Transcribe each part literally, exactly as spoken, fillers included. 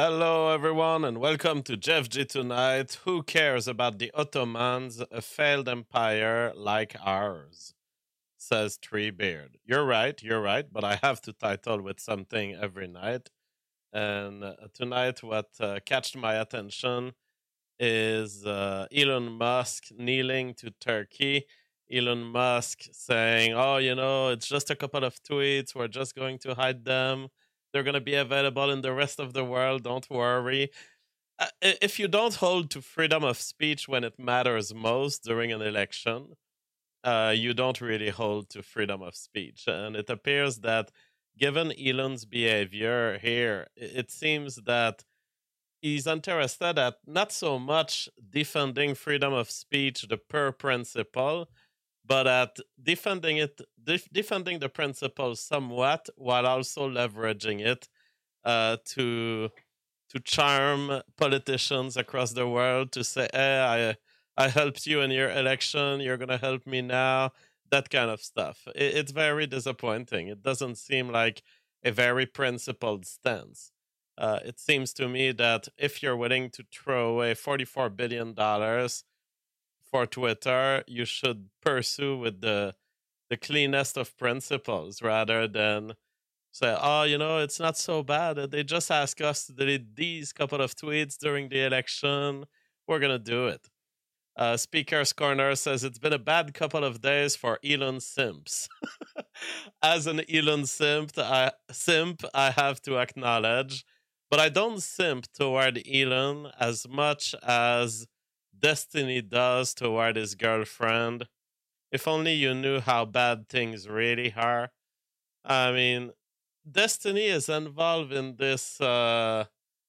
Hello, everyone, and welcome to Jeff G Tonight. Who cares about the Ottomans, a failed empire like ours? Says Treebeard. You're right, you're right, but I have to title with something every night. And uh, tonight, what uh, catched my attention is uh, Elon Musk kneeling to Turkey. Elon Musk saying, "Oh, you know, it's just a couple of tweets. We're just going to hide them. They're going to be available in the rest of the world. Don't worry." Uh, if you don't hold to freedom of speech when it matters most during an election, uh, you don't really hold to freedom of speech. And it appears that given Elon's behavior here, it seems that he's interested at not so much defending freedom of speech, the per principle, but at defending it, def- defending the principle somewhat while also leveraging it uh, to to charm politicians across the world to say, "Hey, I I helped you in your election. You're gonna help me now." That kind of stuff. It, it's very disappointing. It doesn't seem like a very principled stance. Uh, it seems to me that if you're willing to throw away forty-four billion dollars for Twitter, you should pursue with the the cleanest of principles rather than say, "Oh, you know, it's not so bad. Uh, They just ask us to delete these couple of tweets during the election. We're gonna do it." Uh, Speaker's Corner says it's been a bad couple of days for Elon simps. As an Elon simp, I simp, I have to acknowledge, but I don't simp toward Elon as much as Destiny does toward his girlfriend. If only you knew how bad things really are. I mean, Destiny is involved in this uh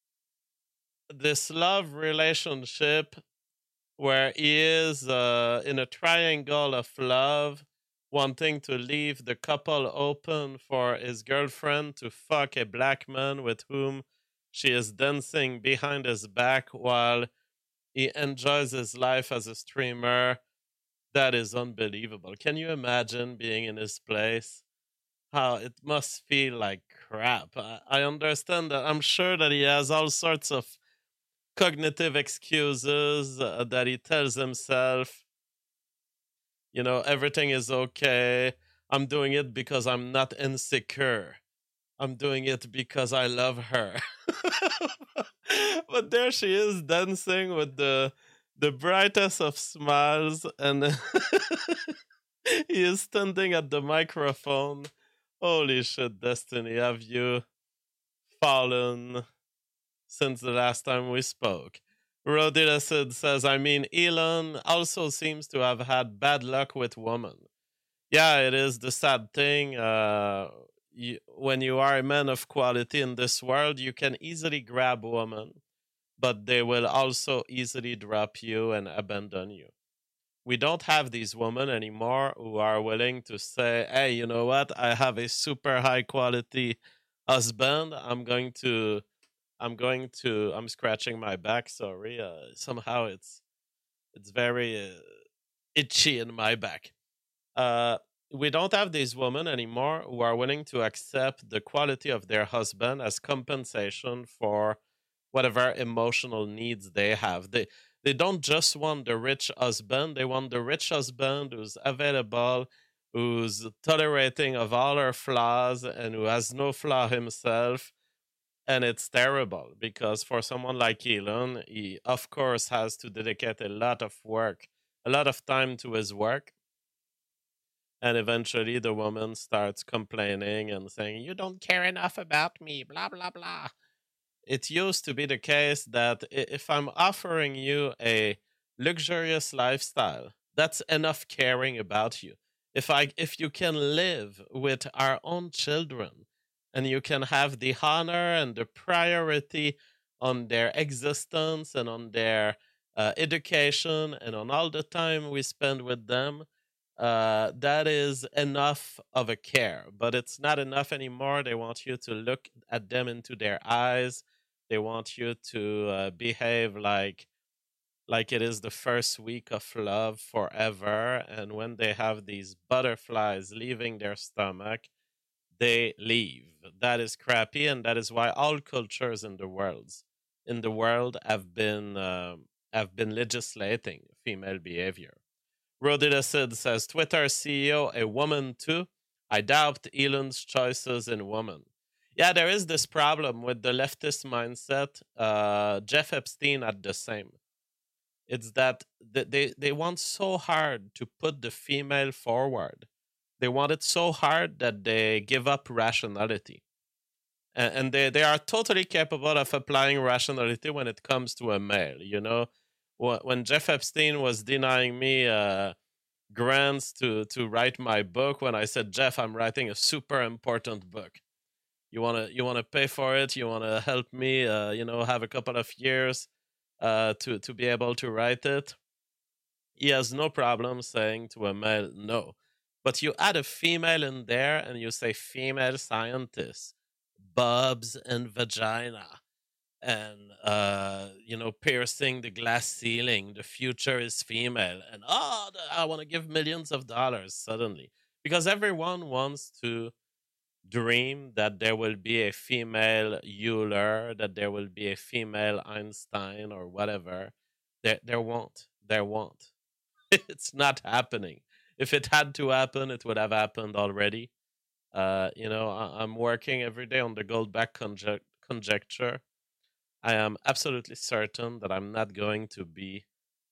this love relationship where he is uh in a triangle of love, wanting to leave the couple open for his girlfriend to fuck a black man with whom she is dancing behind his back while he enjoys his life as a streamer. That is unbelievable. Can you imagine being in his place? How it must feel like crap. I, I understand that. I'm sure that he has all sorts of cognitive excuses uh, that he tells himself, you know, everything is okay. I'm doing it because I'm not insecure. I'm doing it because I love her. But there she is dancing with the the brightest of smiles, and he is standing at the microphone. Holy shit, Destiny, have you fallen since the last time we spoke? Rodilacid says, I mean, Elon also seems to have had bad luck with women. Yeah, it is the sad thing. Uh, you, when you are a man of quality in this world, you can easily grab women, but they will also easily drop you and abandon you. We don't have these women anymore who are willing to say, "Hey, you know what? I have a super high quality husband. I'm going to, I'm going to, I'm scratching my back. Sorry. Uh, somehow it's, it's very uh, itchy in my back." Uh, we don't have these women anymore who are willing to accept the quality of their husband as compensation for whatever emotional needs they have. They they don't just want the rich husband, they want the rich husband who's available, who's tolerating of all her flaws and who has no flaw himself. And it's terrible because for someone like Elon, he of course has to dedicate a lot of work, a lot of time to his work, and eventually the woman starts complaining and saying, "You don't care enough about me, blah, blah, blah." It used to be the case that if I'm offering you a luxurious lifestyle, that's enough caring about you. If I if you can live with our own children and you can have the honor and the priority on their existence and on their uh, education and on all the time we spend with them, uh, that is enough of a care. But it's not enough anymore. They want you to look at them into their eyes. They want you to uh, behave like like it is the first week of love forever. And when they have these butterflies leaving their stomach, they leave. That is crappy, and that is why all cultures in the world in the world have been um have been legislating female behavior. Rodida Sid says Twitter C E O a woman too. I doubt Elon's choices in women. Yeah, there is this problem with the leftist mindset. Uh, Jeff Epstein had the same. It's that they they want so hard to put the female forward. They want it so hard that they give up rationality, and, and they they are totally capable of applying rationality when it comes to a male. You know, when Jeff Epstein was denying me uh, grants to to write my book, when I said, Jeff, I'm writing a super important book. You wanna you wanna pay for it? You wanna help me? Uh, you know, have a couple of years uh, to to be able to write it. He has no problem saying to a male no. But you add a female in there and you say female scientists, bubs and vagina, and uh, you know, piercing the glass ceiling. The future is female, and oh, I want to give millions of dollars suddenly because everyone wants to dream that there will be a female Euler, that there will be a female Einstein or whatever. There, there won't. There won't. It's not happening. If it had to happen, it would have happened already. Uh, you know, I- I'm working every day on the Goldbach conjec- conjecture. I am absolutely certain that I'm not going to be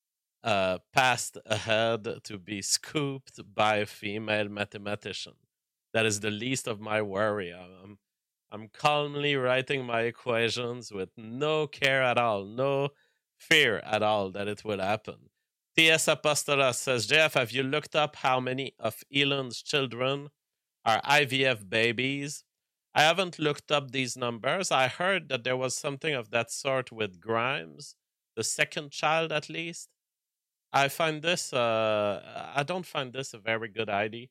uh, passed ahead to be scooped by a female mathematician. That is the least of my worry. I'm, I'm calmly writing my equations with no care at all, no fear at all that it will happen. T S Apostola says, J F, have you looked up how many of Elon's children are I V F babies? I haven't looked up these numbers. I heard that there was something of that sort with Grimes, the second child at least. I find this, uh, I don't find this a very good idea.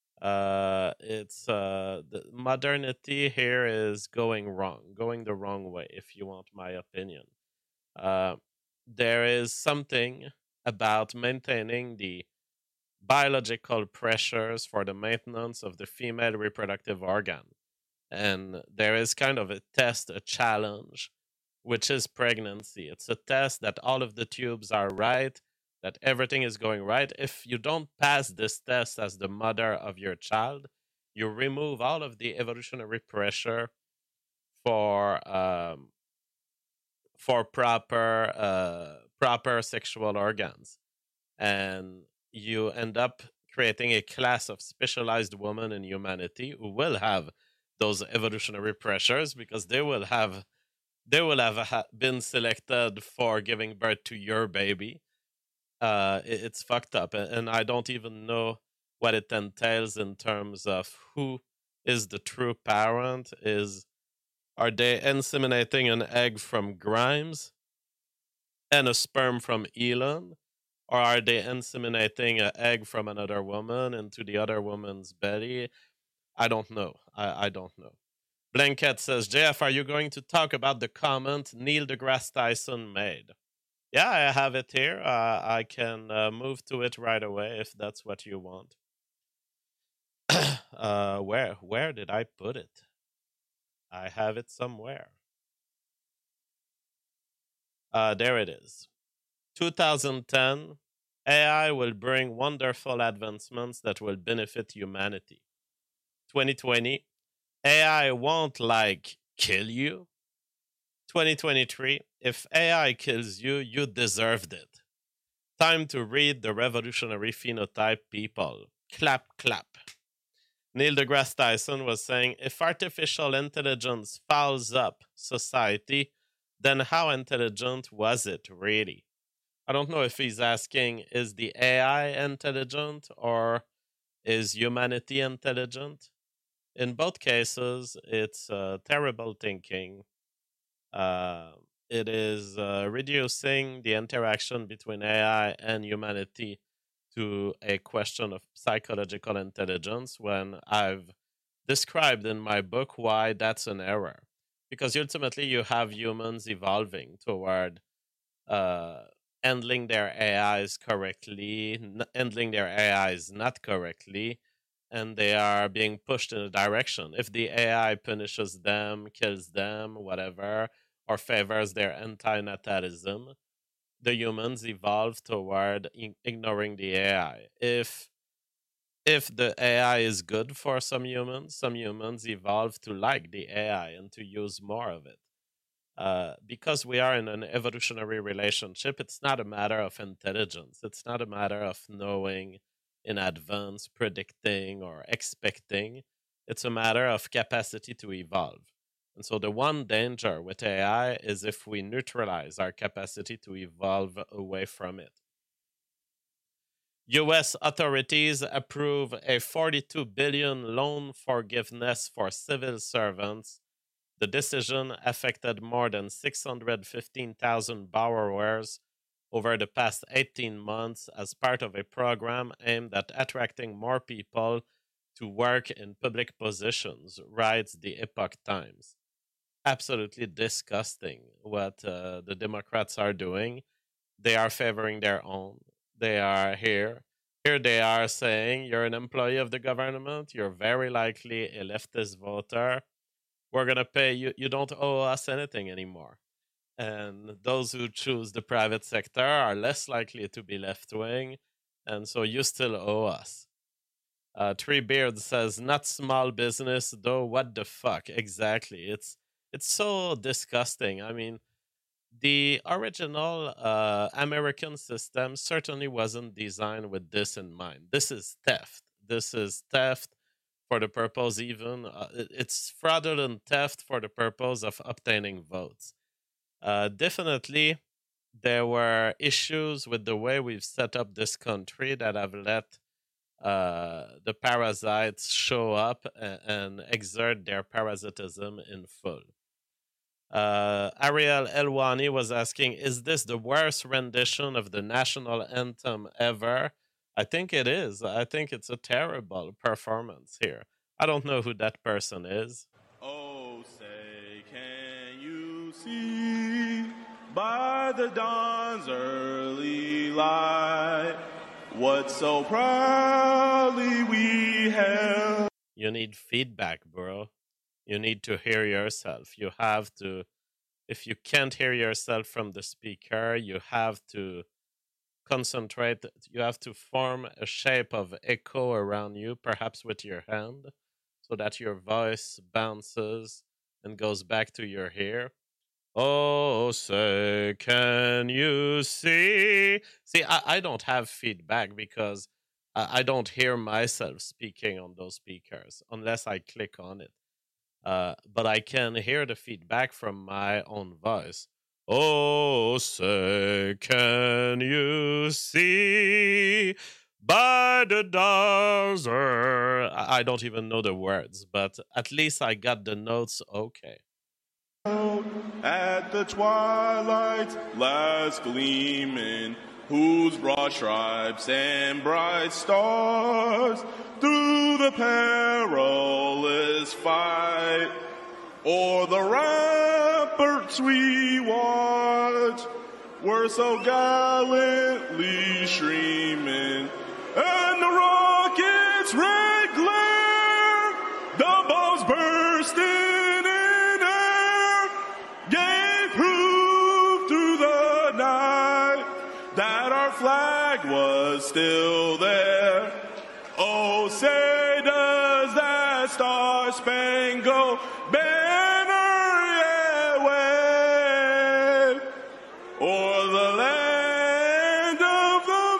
Uh, it's uh, the modernity here is going wrong, going the wrong way, if you want my opinion. Uh, there is something about maintaining the biological pressures for the maintenance of the female reproductive organ. And there is kind of a test, a challenge, which is pregnancy. It's a test that all of the tubes are right, that everything is going right. If you don't pass this test as the mother of your child, you remove all of the evolutionary pressure for um, for proper uh, proper sexual organs, and you end up creating a class of specialized women in humanity who will have those evolutionary pressures because they will have they will have ha- been selected for giving birth to your baby. Uh, it- it's fucked up, a- and I don't even know what it entails in terms of who is the true parent. Is are they inseminating an egg from Grimes and a sperm from Elon? Or are they inseminating an egg from another woman into the other woman's belly? I don't know. I, I don't know. Blanket says, J F, are you going to talk about the comment Neil deGrasse Tyson made? Yeah, I have it here. Uh, I can uh, move to it right away if that's what you want. uh, where where did I put it? I have it somewhere. Uh, there it is. twenty ten, A I will bring wonderful advancements that will benefit humanity. twenty twenty, A I won't like kill you. twenty twenty-three, if A I kills you, you deserved it. Time to read the revolutionary phenotype, people. Clap, clap. Neil deGrasse Tyson was saying, if artificial intelligence fouls up society, then how intelligent was it really? I don't know if he's asking, is the A I intelligent or is humanity intelligent? In both cases, it's uh, terrible thinking. Uh, it is uh, reducing the interaction between A I and humanity to a question of psychological intelligence when I've described in my book why that's an error. Because ultimately, you have humans evolving toward uh, handling their A Is correctly, n- handling their A Is not correctly, and they are being pushed in a direction. If the A I punishes them, kills them, whatever, or favors their antinatalism, the humans evolve toward in- ignoring the A I. If if the A I is good for some humans, some humans evolve to like the A I and to use more of it. Uh, because we are in an evolutionary relationship, it's not a matter of intelligence. It's not a matter of knowing in advance, predicting, or expecting. It's a matter of capacity to evolve. And so the one danger with A I is if we neutralize our capacity to evolve away from it. U S authorities approve a forty-two billion dollars loan forgiveness for civil servants. The decision affected more than six hundred fifteen thousand borrowers over the past eighteen months as part of a program aimed at attracting more people to work in public positions, writes the Epoch Times. Absolutely disgusting what uh, the Democrats are doing. They are favoring their own. They are here. Here they are saying you're an employee of the government. You're very likely a leftist voter. We're going to pay you. You don't owe us anything anymore. And those who choose the private sector are less likely to be left wing. And so you still owe us. Uh, Three Beards says, not small business, though. What the fuck? Exactly. It's it's so disgusting. I mean, the original uh, American system certainly wasn't designed with this in mind. This is theft. This is theft for the purpose even, uh, it's fraudulent theft for the purpose of obtaining votes. Uh, definitely, there were issues with the way we've set up this country that have let uh, the parasites show up and, and exert their parasitism in full. Uh, Ariel Elwani was asking, is this the worst rendition of the national anthem ever? I think it is. I think it's a terrible performance here. I don't know who that person is. Oh, say, can you see by the dawn's early light what so proudly we held? You need feedback, bro. You need to hear yourself. You have to, if you can't hear yourself from the speaker, you have to concentrate. You have to form a shape of echo around you, perhaps with your hand, so that your voice bounces and goes back to your ear. Oh, say, can you see? See, I, I don't have feedback because I, I don't hear myself speaking on those speakers unless I click on it. Uh, but I can hear the feedback from my own voice. Oh, say, can you see by the dawn's early? I don't even know the words, but at least I got the notes okay. At the twilight's last gleaming, whose broad stripes and bright stars through the perilous fight o'er the ramparts we watch were so gallantly streaming, and the rocket's red glare, the bombs bursting in air, gave proof through the night that our flag was still there. Oh, say does that star-spangled banner yet wave o'er the land of the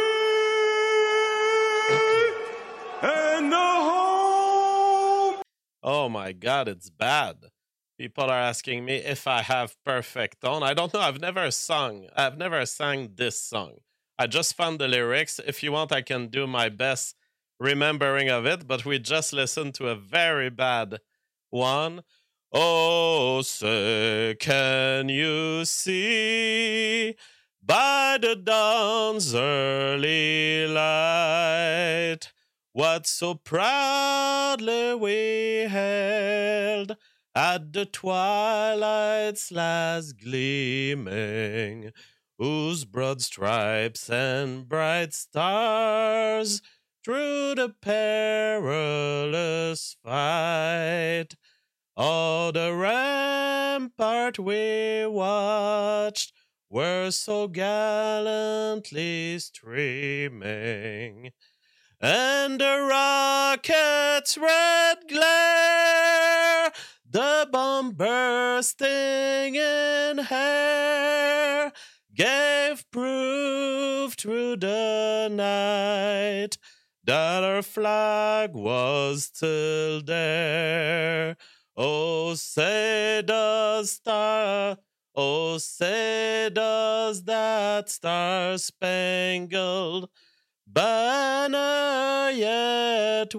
free and the home? Oh my God, it's bad. People are asking me if I have perfect tone. I don't know. I've never sung. I've never sang this song. I just found the lyrics. If you want, I can do my best remembering of it, but we just listened to a very bad one. Oh, say, can you see by the dawn's early light what so proudly we held at the twilight's last gleaming, whose broad stripes and bright stars through the perilous fight All the rampart we watched were so gallantly streaming, and the rocket's red glare, the bomb bursting in air, gave proof through the night that our flag was still there. Oh, say does star, oh, say does that star-spangled banner yet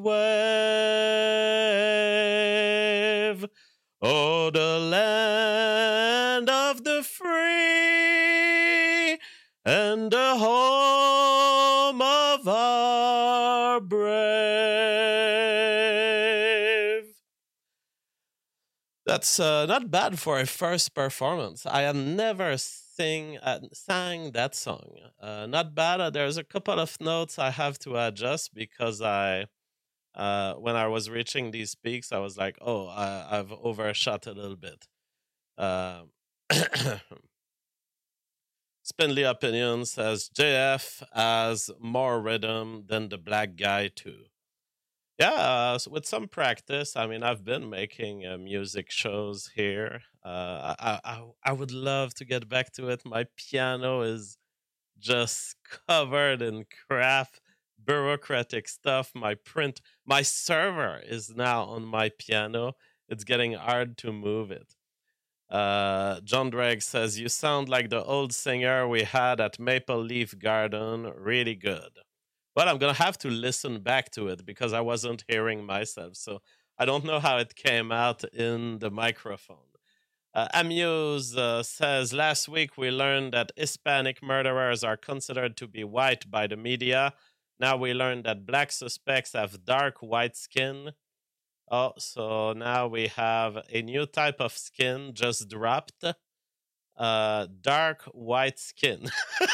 wave? Oh, the land of the free and the home of our brave. That's uh, not bad for a first performance. I had never sing uh, sang that song. Uh, not bad. Uh, there's a couple of notes I have to adjust because I, uh, when I was reaching these peaks, I was like, oh, I, I've overshot a little bit. Uh, Spindly Opinion says J F has more rhythm than the black guy too. Yeah, uh, so with some practice, I mean, I've been making uh, music shows here. Uh, I, I I would love to get back to it. My piano is just covered in crap, bureaucratic stuff. My print, my server is now on my piano. It's getting hard to move it. Uh, John Drake says, you sound like the old singer we had at Maple Leaf Garden. Really good. But I'm going to have to listen back to it because I wasn't hearing myself. So I don't know how it came out in the microphone. Uh, Amuse uh, says, last week we learned that Hispanic murderers are considered to be white by the media. Now we learned that black suspects have dark white skin. Oh, so now we have a new type of skin just dropped. Uh, dark white skin.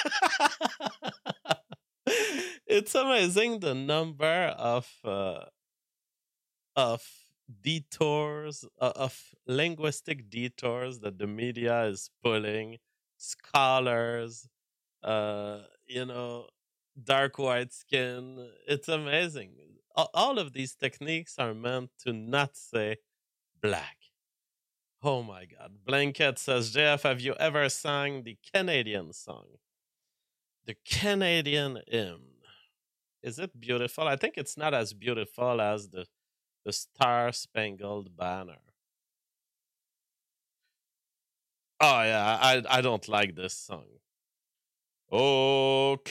It's amazing the number of uh, of detours, uh, of linguistic detours that the media is pulling. Scholars, uh, you know, dark white skin. It's amazing. A- All of these techniques are meant to not say black. Oh my God. Blanket says, J F, have you ever sang the Canadian song? The Canadian hymn. Is it beautiful? I think it's not as beautiful as the, the Star Spangled Banner. Oh, yeah. I, I don't like this song. Oh,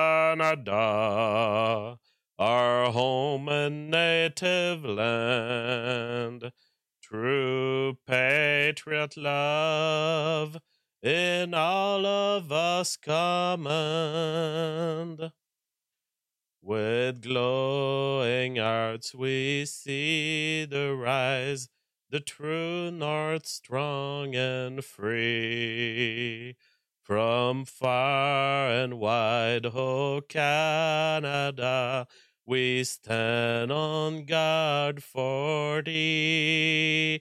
Canada, our home and native land, true patriot love in all of us command. With glowing hearts we see the rise, the true north strong and free. From far and wide, oh Canada, we stand on guard for thee.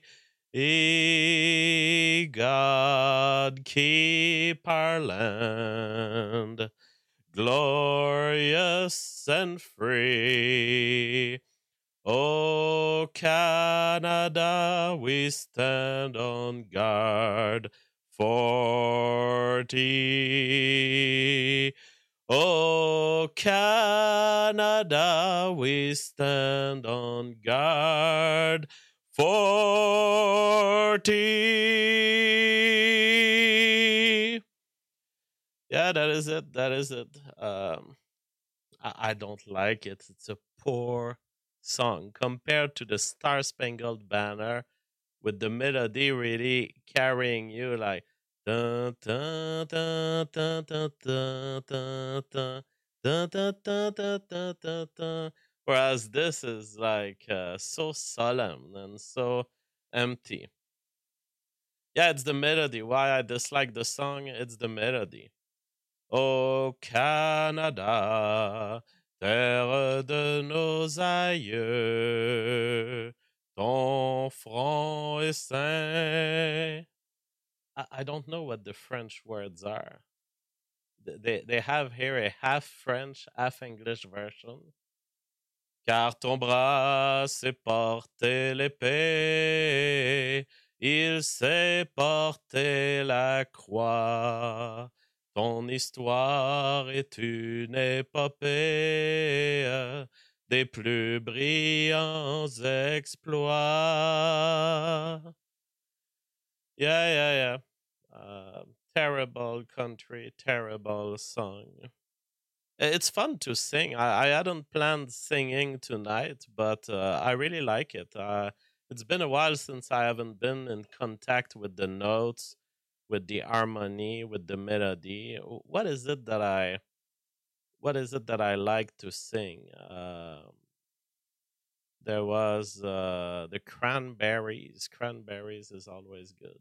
E God, keep our land glorious and free. Oh, Canada, we stand on guard for thee. Oh, Canada, we stand on guard for thee. Yeah, that is it. That is it. Um, I, I don't like it. It's a poor song compared to the Star Spangled Banner with the melody really carrying you like dun, dun, dun, dun, dun, dun, dun, dun, dun, dun, dun, dun, dun, dun, dun. Whereas this is like uh, so solemn and so empty. Yeah, it's the melody. Why I dislike the song, it's the melody. Ô Canada, terre de nos aïeux, ton front est saint. I, I don't know what the French words are. Th- They, they have here a half French, half English version. Car ton bras sait porter l'épée, il sait porter la croix. Ton histoire est une épopée des plus brillants exploits. Yeah, yeah, yeah. Uh, terrible country, terrible song. It's fun to sing. I, I hadn't planned singing tonight, but uh, I really like it. Uh, it's been a while since I haven't been in contact with the notes, with the harmony, with the melody. What is it that I what is it that I like to sing? Um there was uh, the Cranberries. Cranberries is always good.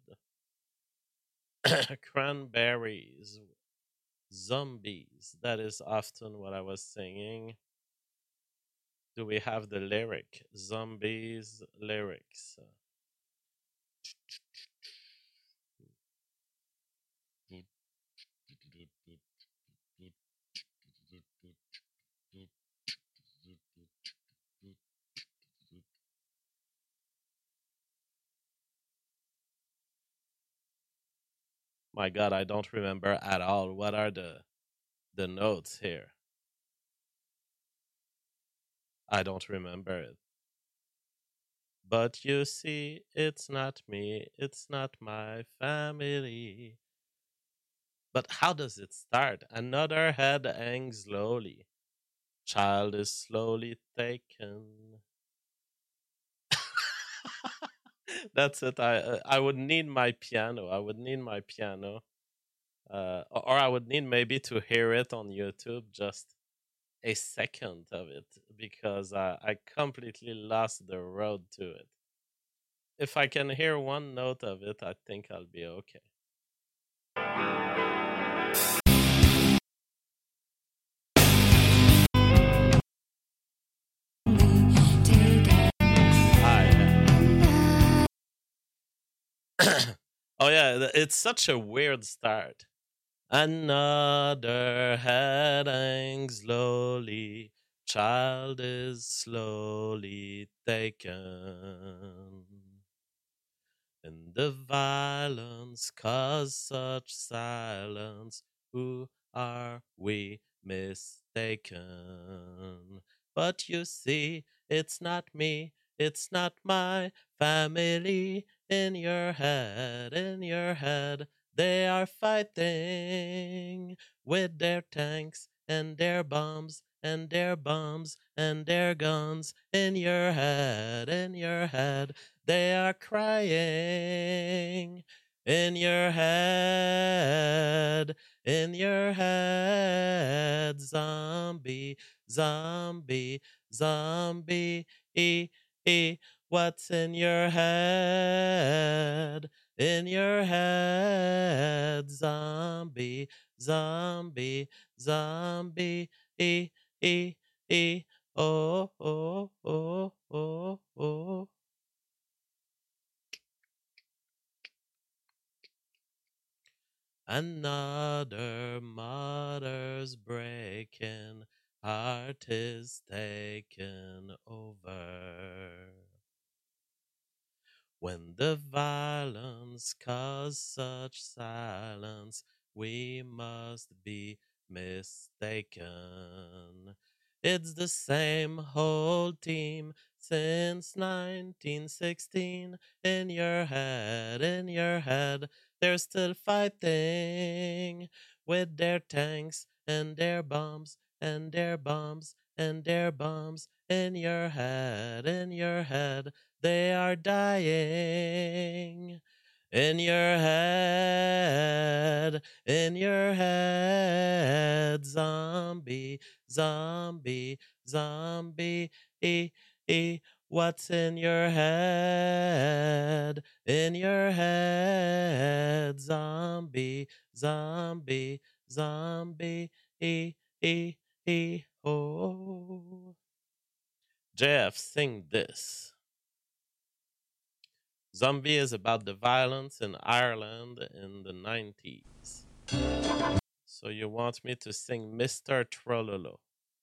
Cranberries, zombies. That is often what I was singing. Do we have the lyric? Zombies lyrics. My God, I don't remember at all. What are the the notes here? I don't remember it. But you see, it's not me, it's not my family. But how does it start? Another head hangs slowly. Child is slowly taken. That's it. I uh, I would need my piano. I would need my piano. Uh, or I would need maybe to hear it on YouTube, just a second of it, because I, I completely lost the road to it. If I can hear one note of it, I think I'll be okay. Oh yeah, it's such a weird start. Another head hangs slowly, child is slowly taken. And the violence cause such silence. Who are we mistaken? But you see, it's not me, it's not my family. In your head, in your head, they are fighting with their tanks and their bombs and their bombs and their guns. In your head, in your head, they are crying. In your head, in your head, zombie, zombie, zombie, e, e. What's in your head? In your head, zombie, zombie, zombie, e, e, e. Oh, oh, oh, oh, oh. Another mother's breaking, heart is taken over. When the violence cause such silence, we must be mistaken. It's the same whole team since nineteen sixteen. In your head, in your head, they're still fighting with their tanks and their bombs and their bombs and their bombs. In your head, in your head, they are dying. In your head, in your head, zombie, zombie, zombie, e, e. What's in your head? In your head, zombie, zombie, zombie, e, e, e, oh. Jeff, sing this. Zombie is about the violence in Ireland in the nineties. So you want me to sing Mister Trololo?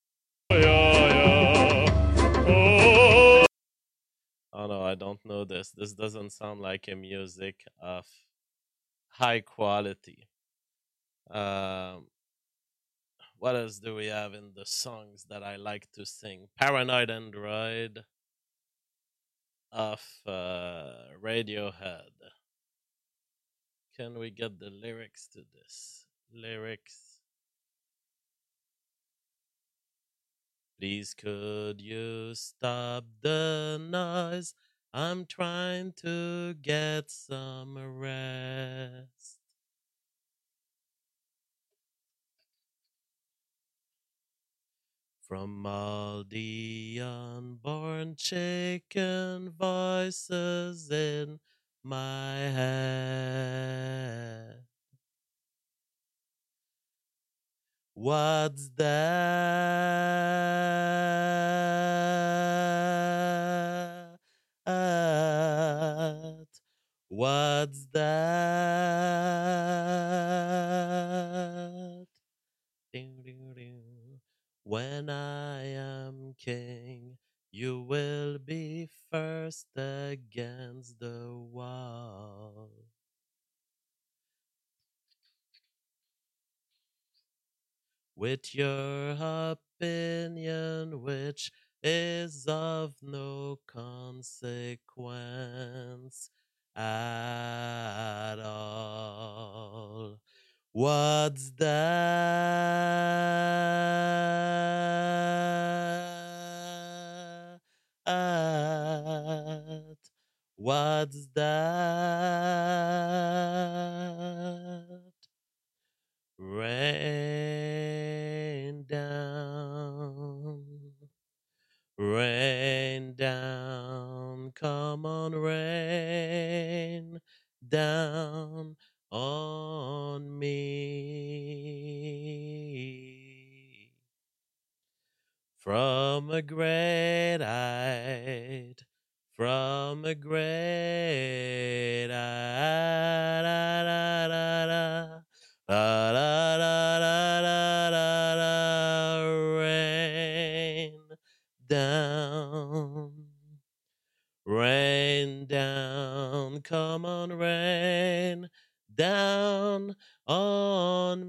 Oh no, I don't know this. This doesn't sound like a music of high quality. Um, what else do we have in the songs that I like to sing? Paranoid Android of uh, Radiohead. Can we get the lyrics to this? Lyrics. Please, could you stop the noise? I'm trying to get some rest. From all the unborn chicken voices in my head. What's that? What's that? When I am king, you will be first against the wall. With your opinion, which is of no consequence at all. What's that? What's that? Rain down, rain down, come on, rain down on me. From a great height, from a great height, da, da, da, da. La, la, la, la, la, la, la, rain down, rain down, come on, rain down on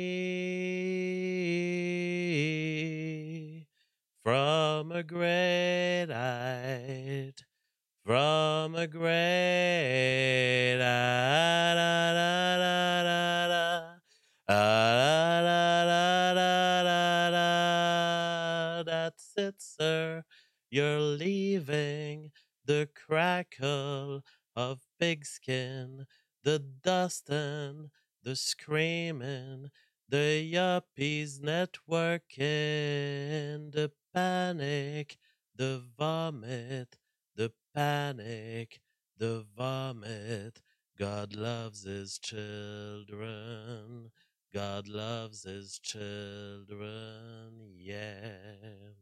me. From a great height, from a great height, da, da, da, da, da. Ah, da, da, da, da, da. That's it, sir. You're leaving the crackle of pigskin, the dustin', the screaming, the yuppies networking, the panic, the vomit, the panic, the vomit. God loves his children. God loves his children, yeah.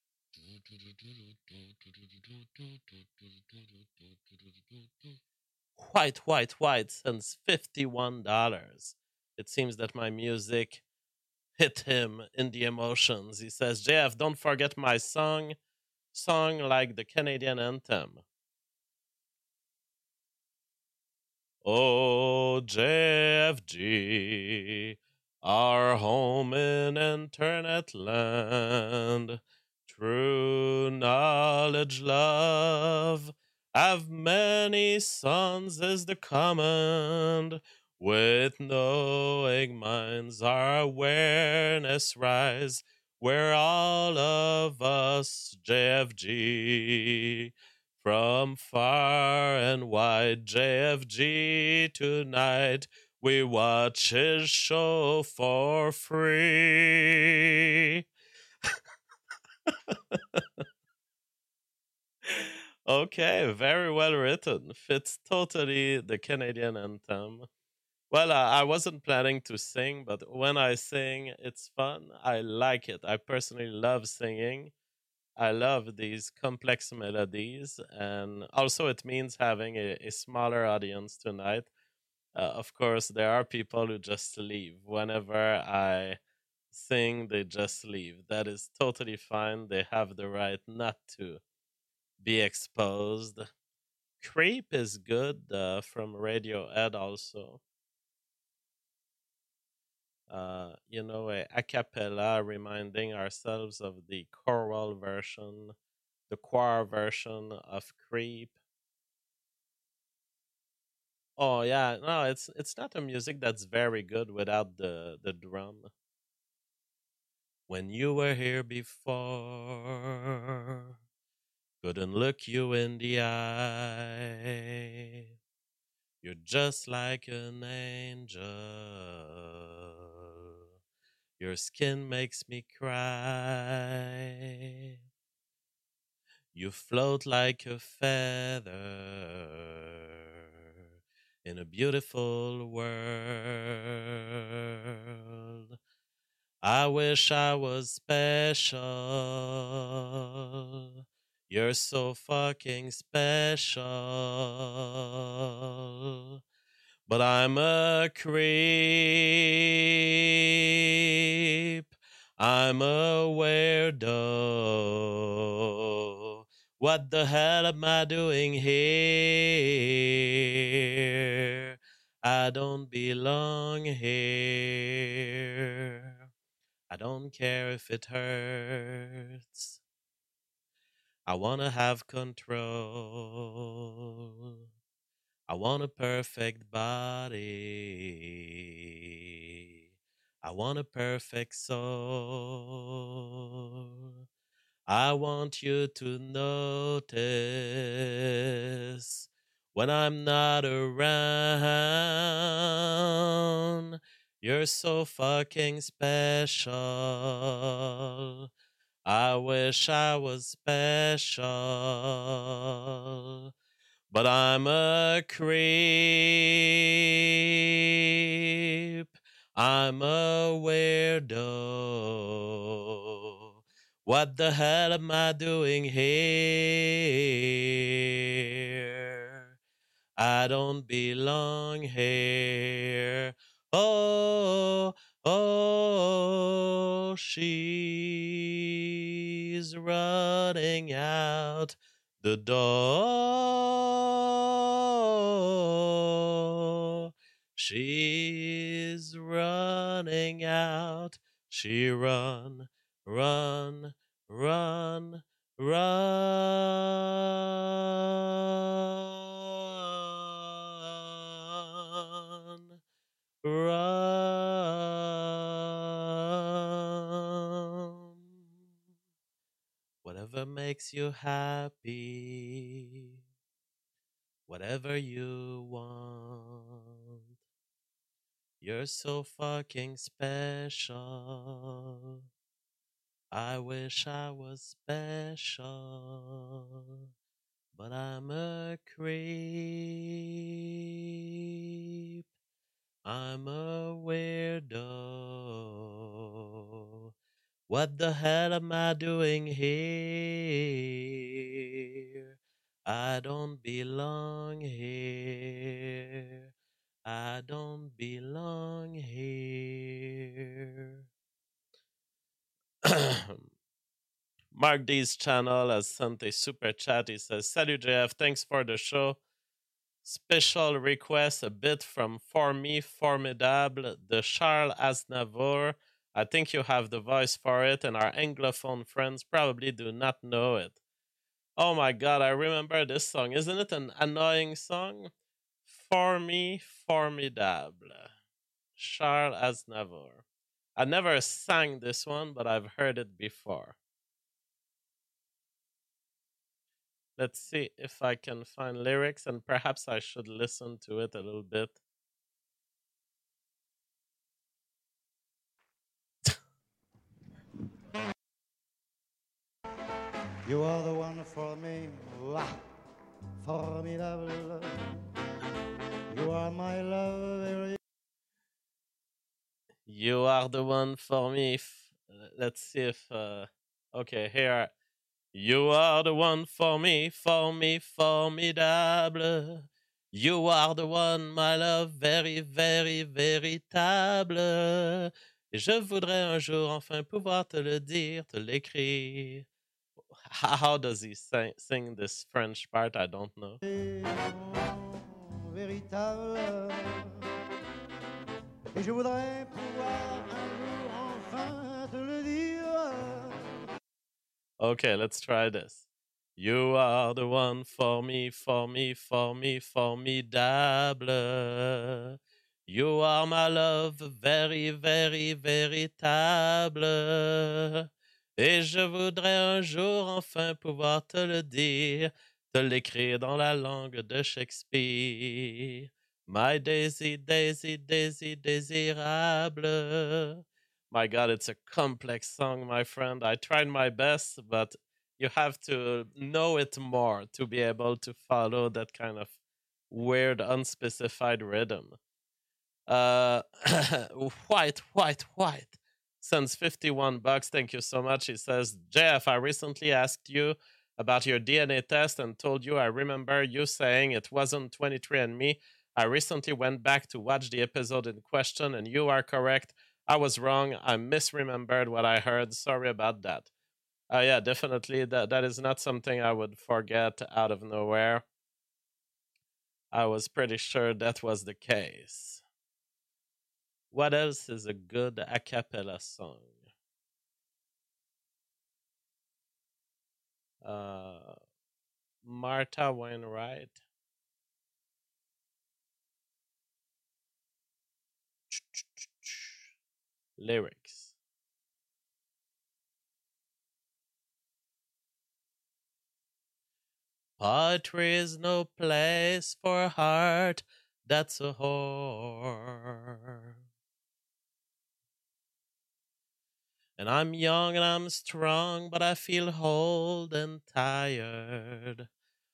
White, white, white sends fifty-one dollars. It seems that my music hit him in the emotions. He says, J F, don't forget my song, song like the Canadian anthem. Oh, J F G, our home in internet land, true knowledge, love, have many sons is the command. With knowing minds, our awareness rise. We're all of us, J F G. From far and wide, J F G tonight. We watch his show for free. Okay, very well written. Fits totally the Canadian anthem. Well, uh, I wasn't planning to sing, but when I sing, it's fun. I like it. I personally love singing. I love these complex melodies, and also it means having a, a smaller audience tonight. Uh, of course, there are people who just leave whenever I sing. They just leave. That is totally fine. They have the right not to be exposed. Creep is good uh, from Radiohead also. Uh, you know, a, a cappella, reminding ourselves of the choral version, the choir version of Creep. Oh yeah, no, it's it's not a music that's very good without the the drum. When you were here before, couldn't look you in the eye. You're just like an angel. Your skin makes me cry. You float like a feather in a beautiful world. I wish I was special. You're so fucking special. But I'm a creep. I'm a weirdo. What the hell am I doing here? I don't belong here. I don't care if it hurts. I wanna have control. I want a perfect body. I want a perfect soul. I want you to notice when I'm not around. You're so fucking special. I wish I was special, but I'm a creep. I'm a weirdo. What the hell am I doing here? I don't belong here. Oh, oh, she's running out the door. She's running out. She run, run, run, run, run. Whatever makes you happy, whatever you want. You're so fucking special. I wish I was special, but I'm a creep. I'm a weirdo. What the hell am I doing here? I don't belong here. I don't belong here. Mark D's channel has sent a super chat. He says, Salut J F, thanks for the show. Special request, a bit from For Me Formidable, the Charles Aznavour. I think you have the voice for it, and our Anglophone friends probably do not know it. Oh my god, I remember this song. Isn't it an annoying song? For Me Formidable, Charles Aznavour. I never sang this one, but I've heard it before. Let's see if I can find lyrics, and perhaps I should listen to it a little bit. You are the one for me, ah, formidable. You are my love, very. You are the one for me. F- Let's see if. Uh, okay, here. You are the one for me, for me, formidable. You are the one, my love, very, very, véritable. Et je voudrais un jour enfin pouvoir te le dire, te l'écrire. How, how does he sing, sing this French part? I don't know. Mon véritable. Et je voudrais pouvoir un jour enfin te le dire. Okay, let's try this. You are the one for me, for me, for me, formidable. You are my love, very, very, véritable. Et je voudrais un jour enfin pouvoir te le dire, te l'écrire dans la langue de Shakespeare. My Daisy, Daisy, Daisy, désirable. My God, it's a complex song, my friend. I tried my best, but you have to know it more to be able to follow that kind of weird, unspecified rhythm. Uh, white, white, white. Sends fifty-one bucks. Thank you so much. He says, Jeff, I recently asked you about your D N A test and told you I remember you saying it wasn't twenty-three and me. I recently went back to watch the episode in question, and you are correct. I was wrong. I misremembered what I heard. Sorry about that. Uh, yeah, definitely. That that is not something I would forget out of nowhere. I was pretty sure that was the case. What else is a good a cappella song? Uh, Martha Wainwright. Lyrics. Poetry is no place for a heart that's a whore. And I'm young and I'm strong, but I feel old and tired,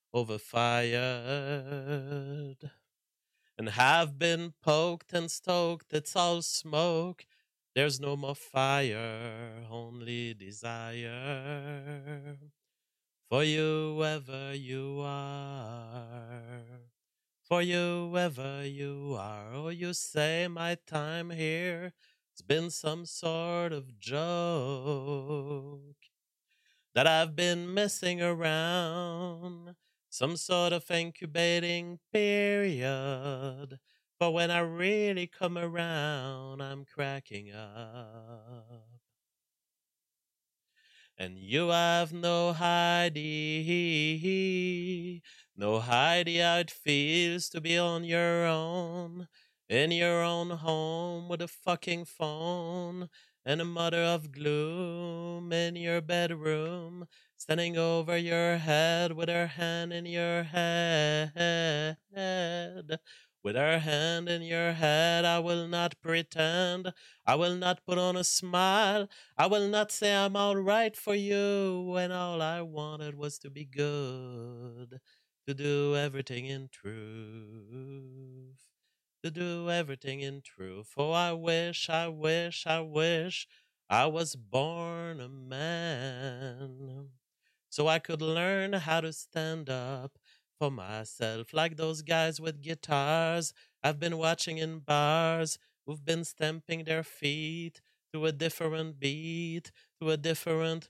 overfired, and have been poked and stoked. It's all smoke. There's no more fire, only desire for you ever you are. For you ever you are. Oh, you say my time here has been some sort of joke, that I've been messing around, some sort of incubating period. But when I really come around, I'm cracking up. And you have no idea, no idea how it feels to be on your own, in your own home with a fucking phone and a mother of gloom in your bedroom, standing over your head with her hand in your head. With her hand in your head, I will not pretend, I will not put on a smile, I will not say I'm all right for you when all I wanted was to be good, to do everything in truth, to do everything in truth. Oh, I wish, I wish, I wish I was born a man, so I could learn how to stand up for myself like those guys with guitars I've been watching in bars who've been stamping their feet to a different beat, to a different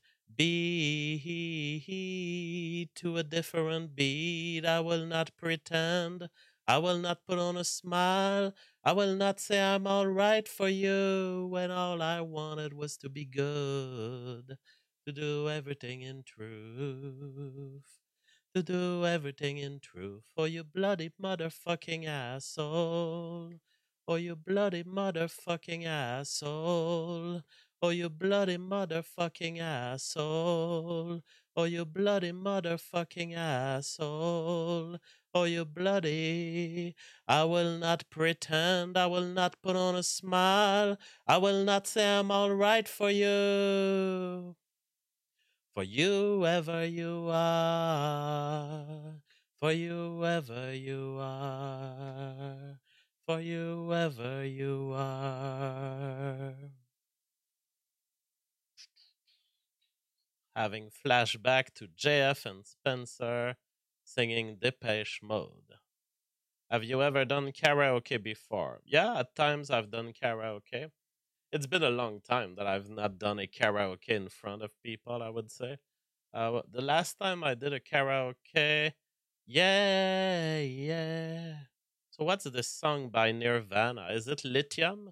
beat, to a different beat. I will not pretend, I will not put on a smile, I will not say I'm all right for you when all I wanted was to be good, to do everything in truth, to do everything in truth for you bloody motherfucking asshole. Oh, you bloody motherfucking asshole. Oh, you bloody motherfucking asshole. Oh, you bloody motherfucking asshole. Oh, you bloody. I will not pretend. I will not put on a smile. I will not say I'm all right for you. For you ever you are. For you ever you are. For you ever you are. having flashback to J F and Spencer singing Depeche Mode. Have you ever done karaoke before? Yeah, at times I've done karaoke. It's been a long time that I've not done a karaoke in front of people, I would say. Uh, the last time I did a karaoke, yeah, yeah. So what's this song by Nirvana? Is it Lithium?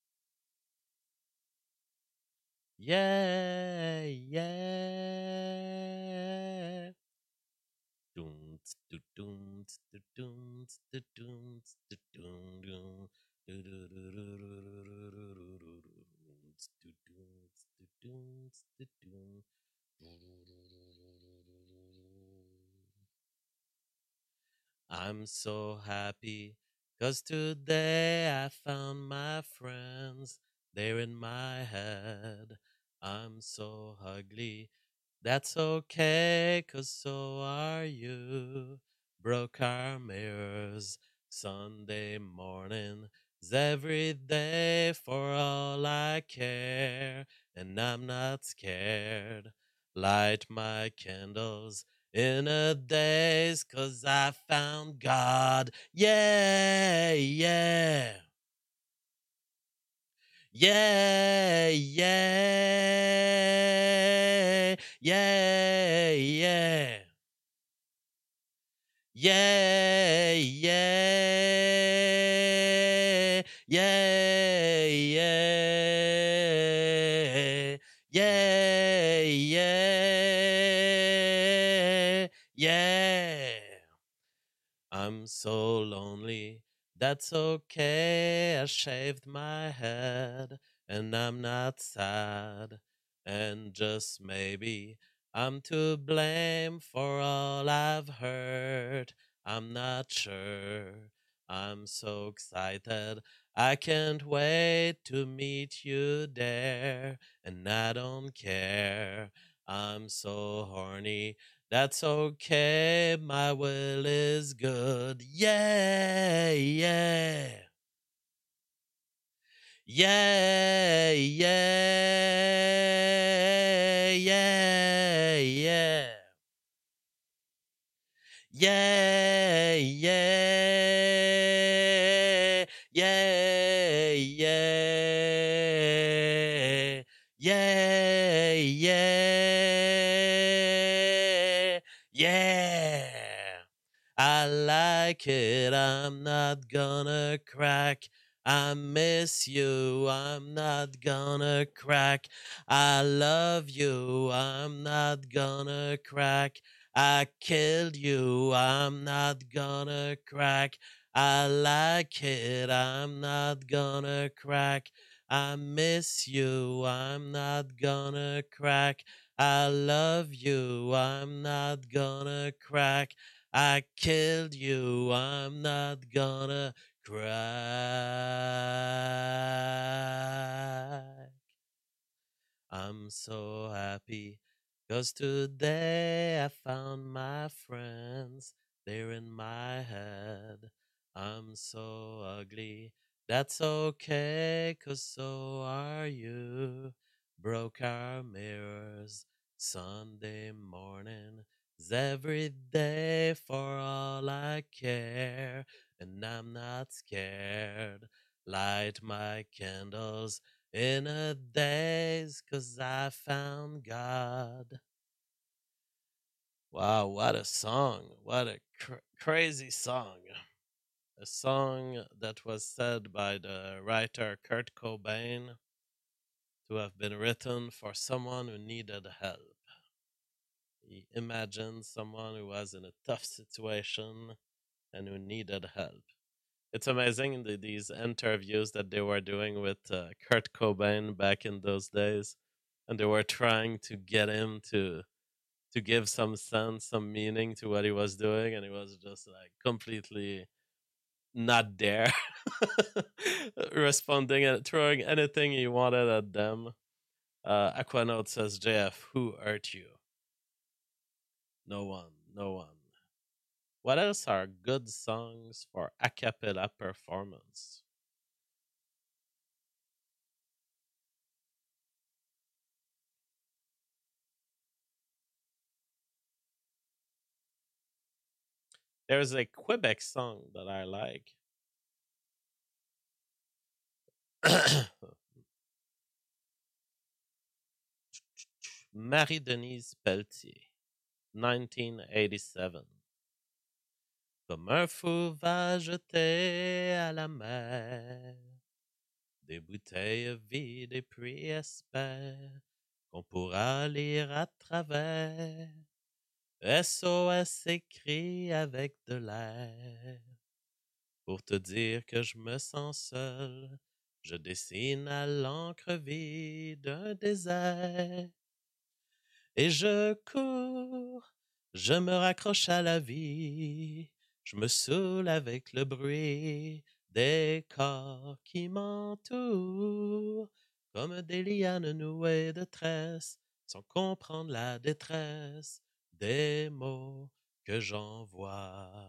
Yeah, yeah. Doons, do, doons, do, doons, do, doons, do, doon, doon, do, do, do, do, do, do, do, do, do, doons, do, doons, do, doons, do, doon, do, do, do, do, do, do. I'm so happy, 'cause today I found my friends. They're in my head. I'm so ugly. That's okay, 'cause so are you. Broke our mirrors Sunday morning. 'S every day for all I care. And I'm not scared. Light my candles in a daze, 'cause I found God. Yeah, yeah. Yeah, yeah, yeah, yeah. Yeah, yeah, yeah, yeah, yeah, yeah, yeah. I'm so lonely, that's okay. I shaved my head and I'm not sad. And just maybe I'm to blame for all I've heard. I'm not sure. I'm so excited. I can't wait to meet you there. And I don't care. I'm so horny. That's okay, my will is good. Yeah, yeah. Yeah, yeah, yeah, yeah. Yeah, yeah, yeah, yeah, yeah, yeah, yeah. I like it, I'm not gonna crack. I miss you, I'm not gonna crack. I love you, I'm not gonna crack. I killed you, I'm not gonna crack. I like it, I'm not gonna crack. I miss you, I'm not gonna crack. I love you, I'm not gonna crack. I killed you, I'm not gonna cry. I'm so happy, 'cause today I found my friends. They're in my head. I'm so ugly. That's okay, 'cause so are you. Broke our mirrors Sunday morning. 'S every day for all I care. And I'm not scared. Light my candles in a daze, 'cause I found God. Wow, what a song. What a cr- crazy song. A song that was said by the writer Kurt Cobain to have been written for someone who needed help. He imagined someone who was in a tough situation and who needed help. It's amazing the, these interviews that they were doing with uh, Kurt Cobain back in those days, and they were trying to get him to to give some sense, some meaning to what he was doing, and he was just like completely not there, responding and throwing anything he wanted at them. Uh, Aquanaut says, J F, who hurt you? No one, no one. What else are good songs for a cappella performance? There's a Quebec song that I like. Marie-Denise Pelletier, nineteen eighty-seven. Comme un fou va jeter à la mer des bouteilles vides et puis espère qu'on pourra lire à travers. S O S écrit avec de l'air. Pour te dire que je me sens seul, je dessine à l'encre vide un désert. Et je cours, je me raccroche à la vie, je me saoule avec le bruit des corps qui m'entourent, comme des lianes nouées de tresses, sans comprendre la détresse des mots que j'envoie.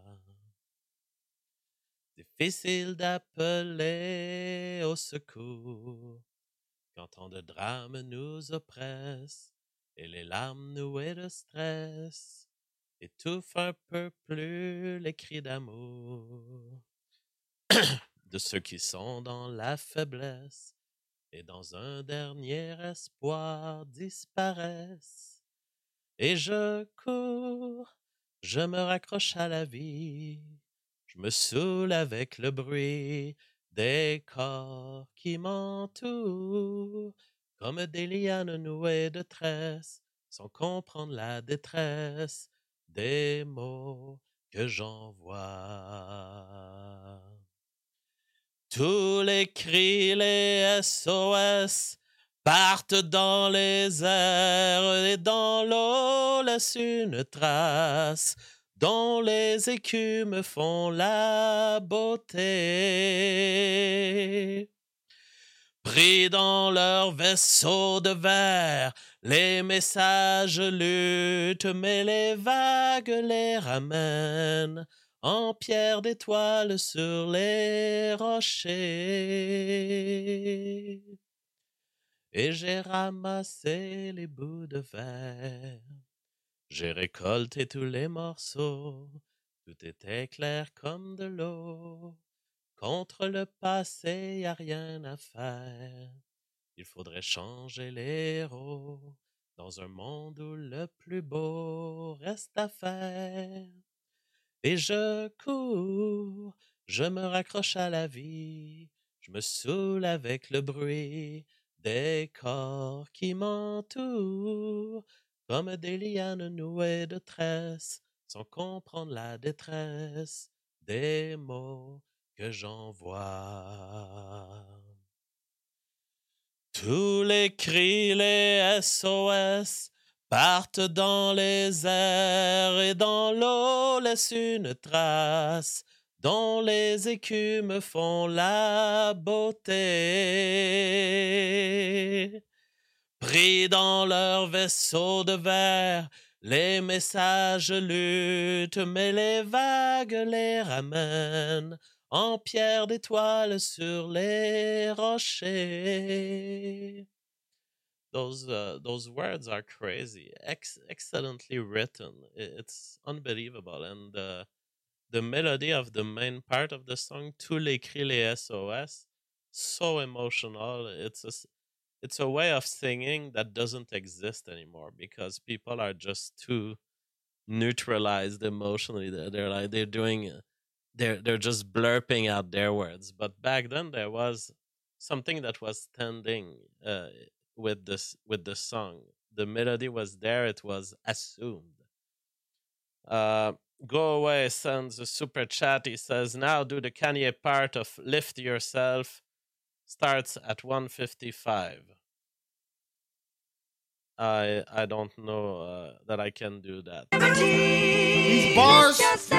Difficile d'appeler au secours quand tant de drames nous oppressent et les larmes nouées de stress étouffent un peu plus les cris d'amour de ceux qui sont dans la faiblesse et dans un dernier espoir disparaissent. Et je cours, je me raccroche à la vie, je me saoule avec le bruit des corps qui m'entourent, comme des lianes nouées de tresses, sans comprendre la détresse des mots que j'envoie. Tous les cris, les S O S partent dans les airs et dans l'eau laissent une trace dont les écumes font la beauté. Pris dans leur vaisseau de verre, les messages luttent, mais les vagues les ramènent en pierre d'étoiles sur les rochers. Et j'ai ramassé les bouts de verre, j'ai récolté tous les morceaux, tout était clair comme de l'eau. Contre le passé, y a rien à faire, il faudrait changer les héros dans un monde où le plus beau reste à faire. Et je cours, je me raccroche à la vie, je me saoule avec le bruit des corps qui m'entourent, comme des lianes nouées de tresses, sans comprendre la détresse des mots que j'envoie. Tous les cris, les S O S partent dans les airs et dans l'eau laissent une trace dont les écumes font la beauté. Pris dans leur vaisseau de verre, les messages luttent, mais les vagues les ramènent en pierre d'étoiles sur les rochers. Those uh, those words are crazy, Ex- excellently written. It's unbelievable, and uh, the melody of the main part of the song, tous les cris les S O S, so emotional. It's a it's a way of singing that doesn't exist anymore because people are just too neutralized emotionally. They're, they're like they're doing they're they're just blurping out their words. But back then there was something that was standing uh, with this with the song. The melody was there. It was assumed. Uh, Go Away sends a super chat. He says, now do the Kanye part of Lift Yourself. Starts at one fifty-five. I I don't know uh, that I can do that. These bars.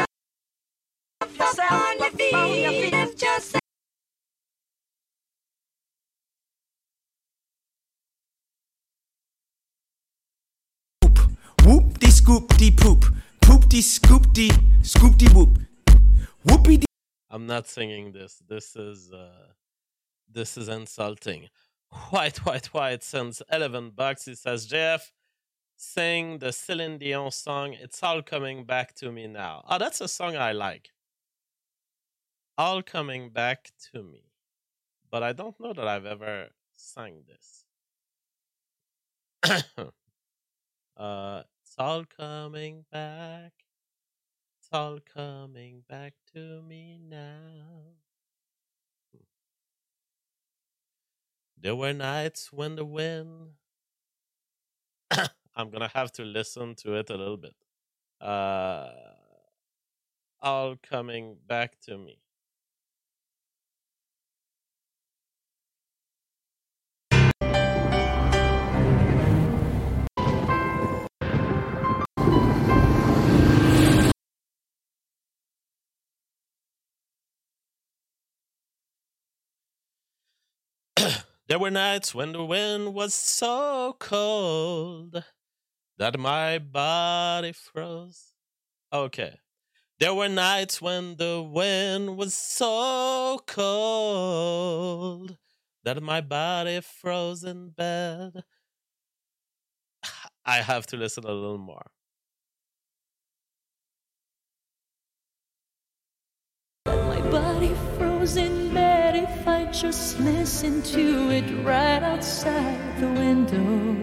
Whoop de scoop de poop, poop de scoop de scoop de whoop, whoopie de. I'm not singing this. This is uh, this is insulting. White White White sends eleven bucks. He says, Jeff, sing the Celine Dion song, It's All Coming Back to Me Now. Oh, that's a song I like. All Coming Back to Me. But I don't know that I've ever sang this. uh, it's all coming back. It's all coming back to me now. There were nights when the wind... I'm gonna have to listen to it a little bit. Uh, all coming back to me. There were nights when the wind was so cold that my body froze. Okay. There were nights when the wind was so cold that my body froze in bed. I have to listen a little more. My body froze in bed if I just listened to it right outside the window.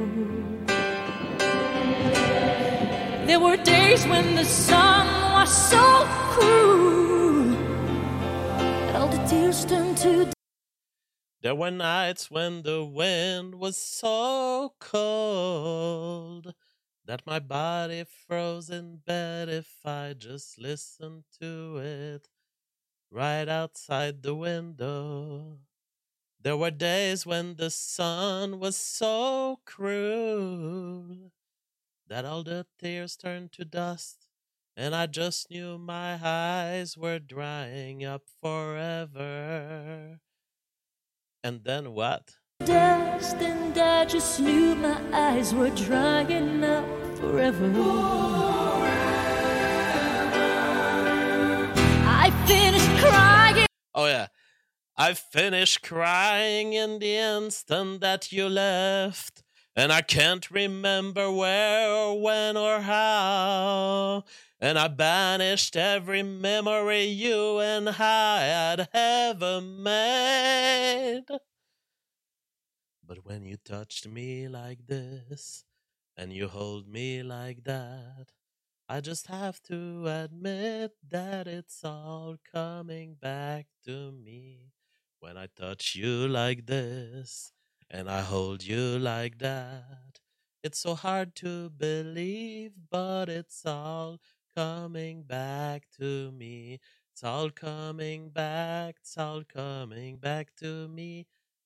There were days when the sun was so cruel that all the tears turned to... There were nights when the wind was so cold that my body froze in bed if I just listened to it right outside the window. There were days when the sun was so cruel that all the tears turned to dust, and I just knew my eyes were drying up forever. And then what? Dust, and I just knew my eyes were drying up forever. I finished crying. Oh yeah. I finished crying in the instant that you left, and I can't remember where or when or how, and I banished every memory you and I had ever made. But when you touched me like this, and you hold me like that, I just have to admit that it's all coming back to me. When I touch you like this, and I hold you like that, it's so hard to believe, but it's all coming back to me. It's all coming back, it's all coming back to me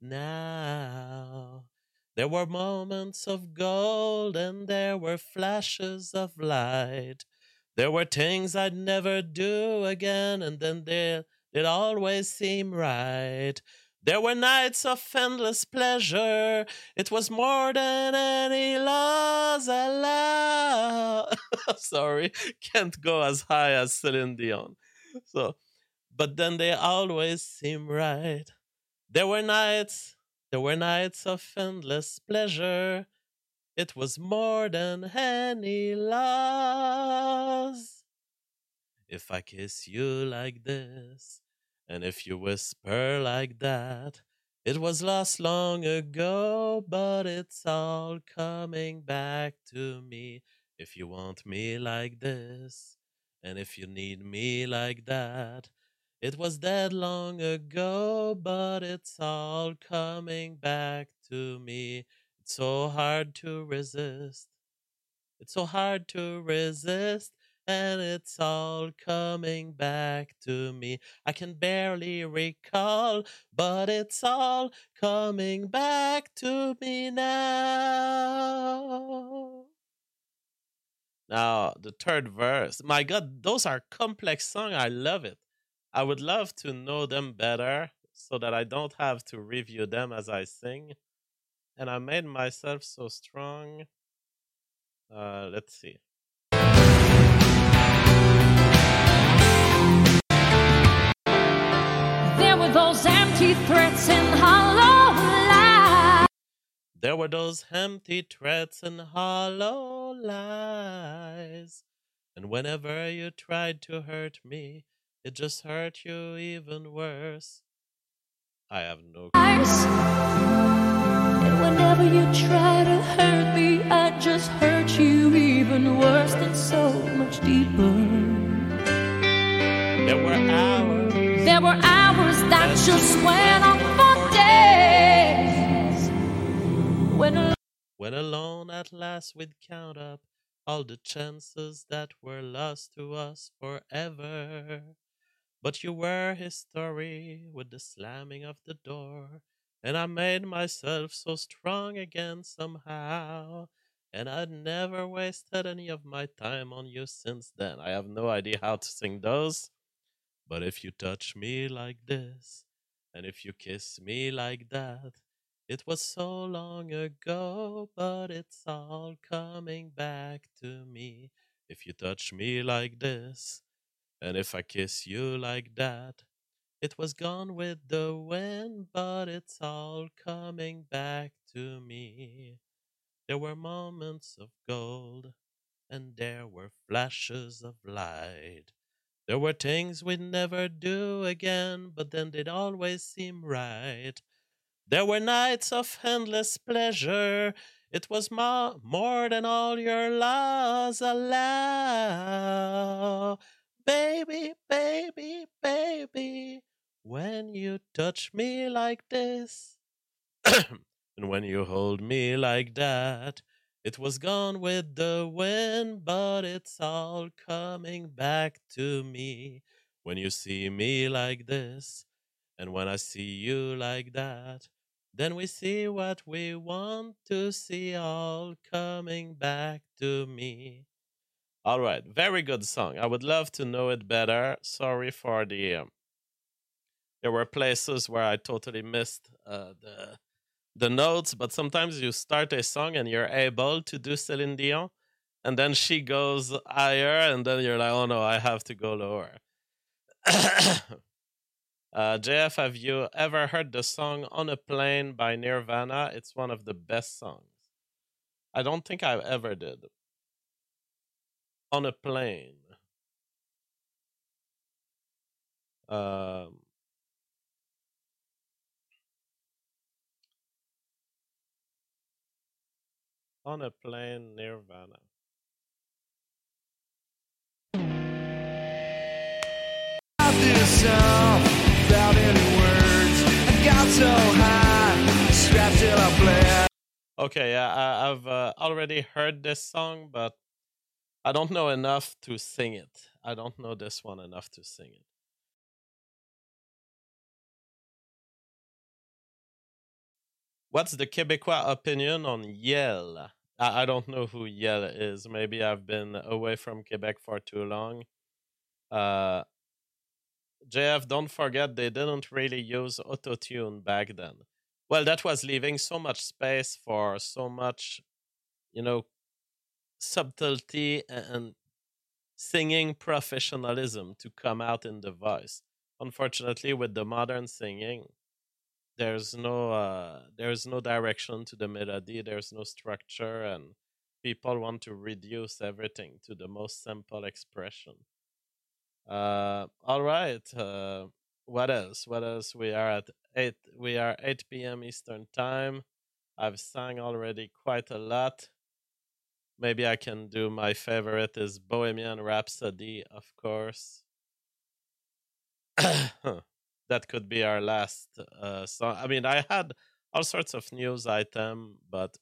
now. There were moments of gold and there were flashes of light. There were things I'd never do again, and then they it always seemed right. There were nights of endless pleasure. It was more than any laws allow. Sorry, can't go as high as Celine Dion. So, but then they always seem right. There were nights, there were nights of endless pleasure. It was more than any laws. If I kiss you like this, and if you whisper like that, it was lost long ago, but it's all coming back to me. If you want me like this, and if you need me like that, it was dead long ago, but it's all coming back to me. It's so hard to resist. It's so hard to resist. And it's all coming back to me. I can barely recall, but it's all coming back to me now. Now, the third verse. My God, those are complex songs. I love it. I would love to know them better so that I don't have to review them as I sing. And I made myself so strong. Uh, let's see. There were those empty threats and hollow lies. There were those empty threats and hollow lies. And whenever you tried to hurt me, it just hurt you even worse. I have no clue. Eyes. And whenever you try to hurt me, I just hurt you even worse and so much deeper. There were hours. There were hours that just went on for days. When When alone at last we'd count up all the chances that were lost to us forever. But you were history with the slamming of the door, and I made myself so strong again somehow. And I'd never wasted any of my time on you since then. I have no idea how to sing those. But if you touch me like this, and if you kiss me like that, it was so long ago, but it's all coming back to me. If you touch me like this, and if I kiss you like that, it was gone with the wind, but it's all coming back to me. There were moments of gold, and there were flashes of light. There were things we'd never do again, but then they'd always seem right. There were nights of endless pleasure. It was mo- more than all your laws allow. Baby, baby, baby, when you touch me like this, and when you hold me like that, it was gone with the wind, but it's all coming back to me. When you see me like this, and when I see you like that, then we see what we want to see, all coming back to me. All right, very good song. I would love to know it better. Sorry for the. Um, there were places where I totally missed uh, the the notes, but sometimes you start a song and you're able to do Celine Dion, and then she goes higher, and then you're like, oh no, I have to go lower. uh, J F, have you ever heard the song On a Plane by Nirvana? It's one of the best songs. I don't think I ever did. On a Plane. Um, on a Plane, Nirvana. This song without any words. I got so high, strapped till I bled. Okay, yeah, I, I've uh, already heard this song, but I don't know enough to sing it. I don't know this one enough to sing it. What's the Quebecois opinion on Yell? I, I don't know who Yell is. Maybe I've been away from Quebec for too long. Uh, J F, don't forget they didn't really use autotune back then. Well, that was leaving so much space for so much, you know, subtlety and singing professionalism to come out in the voice. Unfortunately, with the modern singing, there's no uh, there's no direction to the melody. There's no structure, and people want to reduce everything to the most simple expression. Uh, all right. Uh, what else? What else? We are at eight. We are eight p m Eastern time. I've sang already quite a lot. Maybe I can do my favorite is Bohemian Rhapsody, of course. That could be our last uh, song. I mean, I had all sorts of news item, but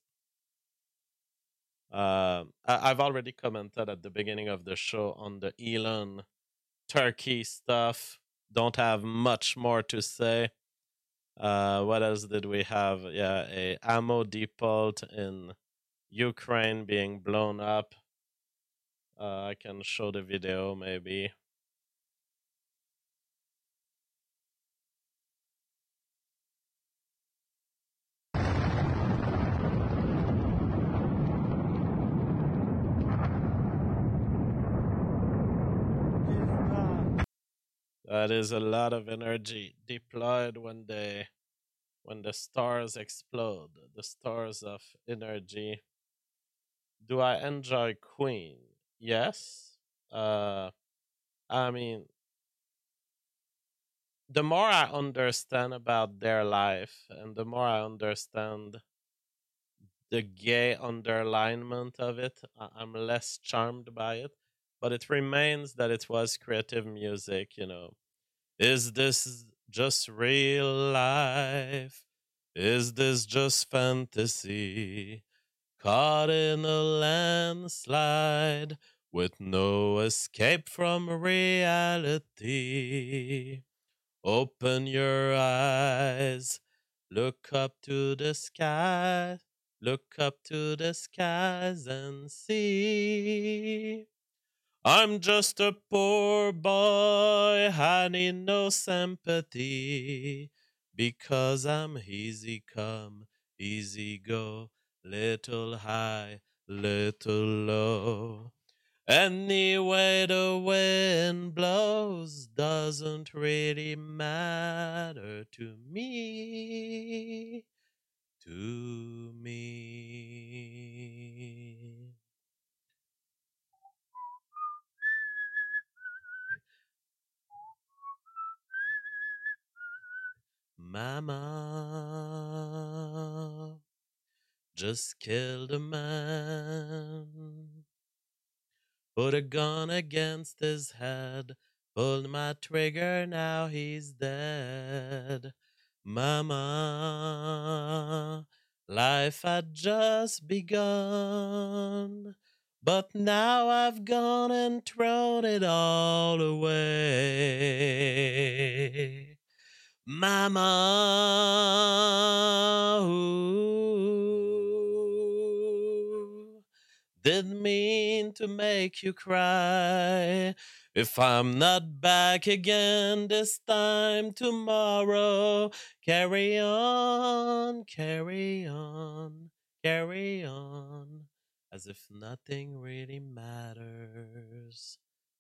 uh, I- I've already commented at the beginning of the show on the Elon Turkey stuff. Don't have much more to say. Uh, what else did we have? Yeah, a ammo depot in Ukraine being blown up. Uh, I can show the video maybe. That is a lot of energy deployed when they when the stars explode. The stars of energy. Do I enjoy Queen? Yes. Uh, I mean, the more I understand about their life and the more I understand the gay underlinement of it, I- I'm less charmed by it. But it remains that it was creative music, you know. Is this just real life? Is this just fantasy? Caught in a landslide with no escape from reality. Open your eyes, look up to the sky, look up to the skies and see. I'm just a poor boy, I need no sympathy, because I'm easy come, easy go, little high, little low. Any way the wind blows doesn't really matter to me, to me. Mama just killed a man. Put a gun against his head. Pulled my trigger, now he's dead. Mama, life had just begun. But now I've gone and thrown it all away. Mama, ooh, didn't mean to make you cry. If I'm not back again this time tomorrow, carry on, carry on, carry on, as if nothing really matters.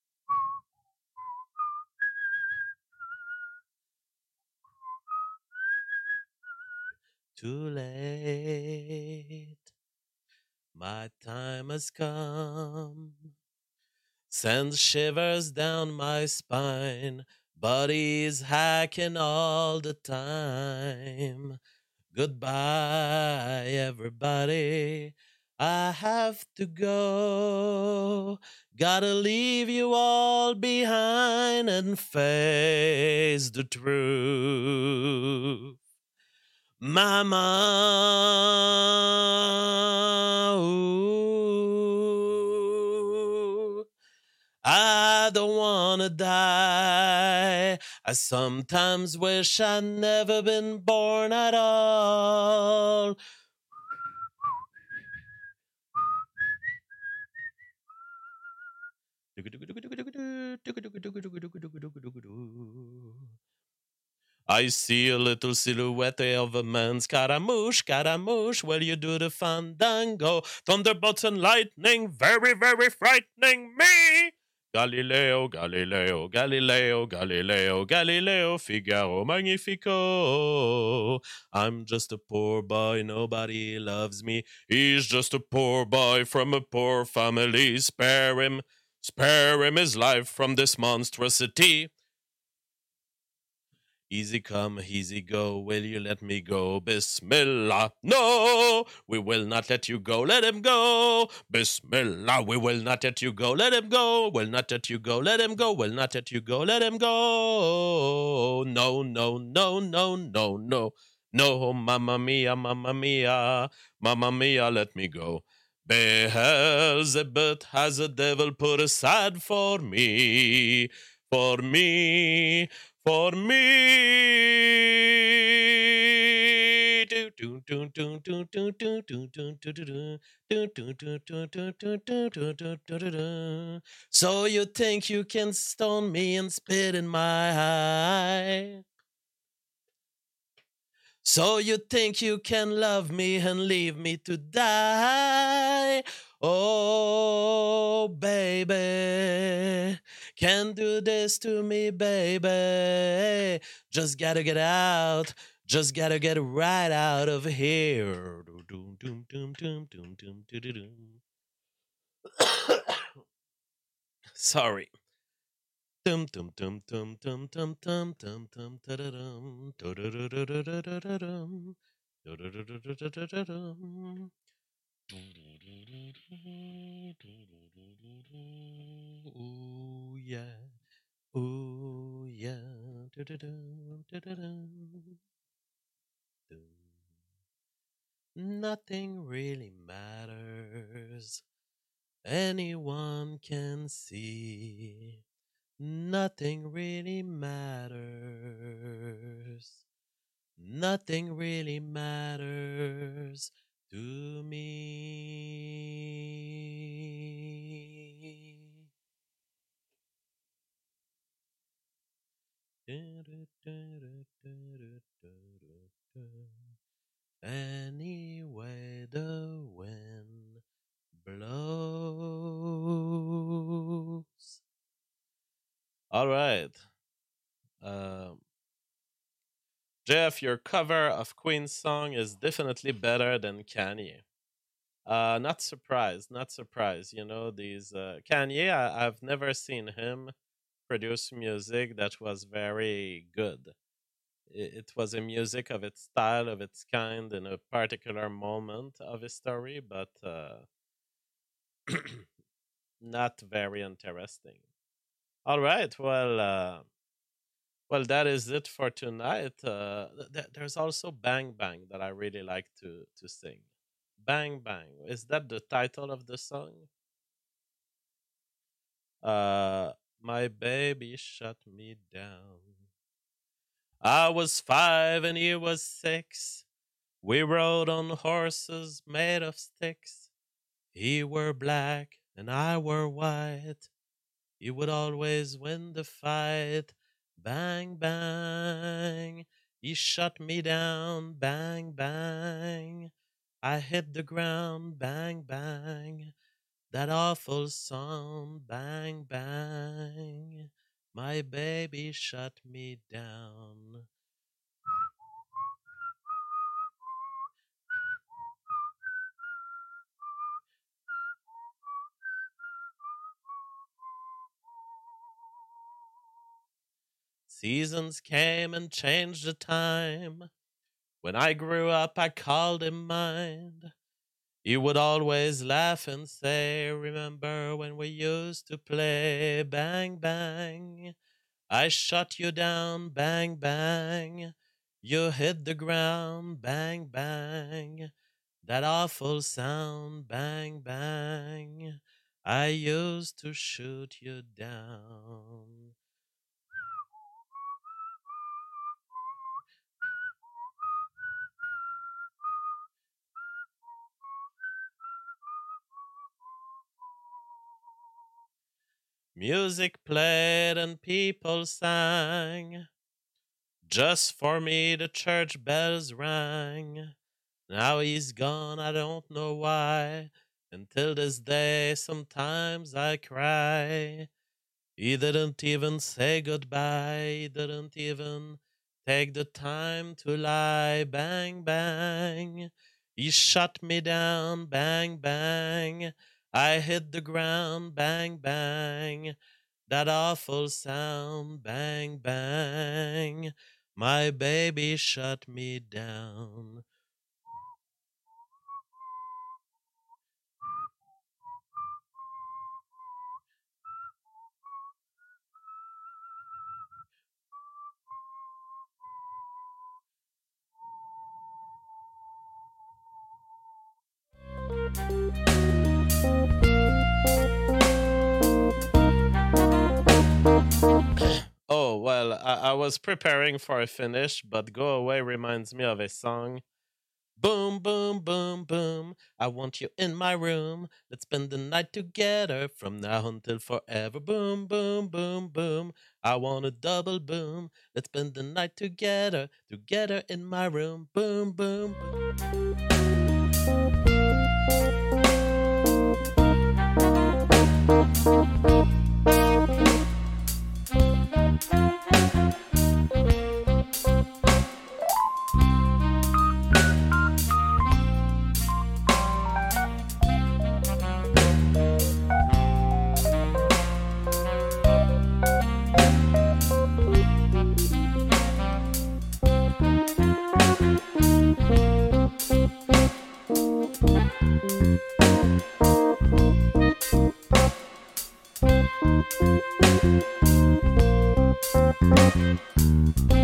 Too late, my time has come. Sends shivers down my spine, body's hacking all the time. Goodbye, everybody. I have to go. Gotta leave you all behind and face the truth. Mama, ooh, I don't wanna die. I sometimes wish I'd never been born at all. I see a little silhouette of a man. Scaramouche, Scaramouche, will you do the fandango? Thunderbolts and lightning, very, very frightening me. Galileo, Galileo, Galileo, Galileo, Galileo, Figaro, Magnifico. I'm just a poor boy, nobody loves me. He's just a poor boy from a poor family. Spare him, spare him his life from this monstrosity. Easy come, easy go, will you let me go? Bismillah, no, we will not let you go, let him go. Bismillah, we will not let you go, let him go. Will not let you go, let him go, will not let you go, let him go. No, no, no, no, no, no. No, mamma mia, mamma mia, mamma mia, let me go. Beelzebub has a devil put aside for me, for me, for me. So you think you can stone me and spit in my eye? So you think you can love me and leave me to die? Oh, baby, can't do this to me, baby. Just gotta get out, just gotta get right out of here. Sorry. Dum dum dum dum dum dum dum dum dum da-da-dum, do-do-do-do-do-do-do-dum, do-do-do-do-do-do-do-dum. Ooh yeah, ooh yeah, do-do-do, do-do-do. Nothing really matters. Anyone can see. Nothing really matters. Nothing really matters to me. Anyway, the wind blows. All right. Um, Jeff, your cover of Queen's song is definitely better than Kanye. Uh, not surprised, not surprised. You know, these uh, Kanye, I, I've never seen him produce music that was very good. It, it was a music of its style, of its kind, in a particular moment of his story, but uh, not very interesting. All right, well, uh, well, that is it for tonight. Uh, th- th- there's also Bang Bang that I really like to to sing. Bang Bang, is that the title of the song? Uh, my baby shut me down. I was five and he was six. We rode on horses made of sticks. He were black and I were white. He would always win the fight. Bang, bang. He shut me down. Bang, bang. I hit the ground. Bang, bang. That awful sound. Bang, bang. My baby shut me down. Seasons came and changed the time. When I grew up, I called him mine. He would always laugh and say, remember when we used to play? Bang, bang. I shut you down. Bang, bang. You hit the ground. Bang, bang. That awful sound. Bang, bang. I used to shoot you down. Music played and people sang. Just for me the church bells rang. Now he's gone, I don't know why. Until this day sometimes I cry. He didn't even say goodbye. He didn't even take the time to lie. Bang, bang. He shut me down. Bang, bang. I hit the ground. Bang, bang. That awful sound. Bang, bang. My baby shut me down. Oh, well, I, I was preparing for a finish, but Go Away reminds me of a song. Boom, boom, boom, boom. I want you in my room. Let's spend the night together from now until forever. Boom, boom, boom, boom. I want a double boom. Let's spend the night together, together in my room. Boom, boom, boom. Thank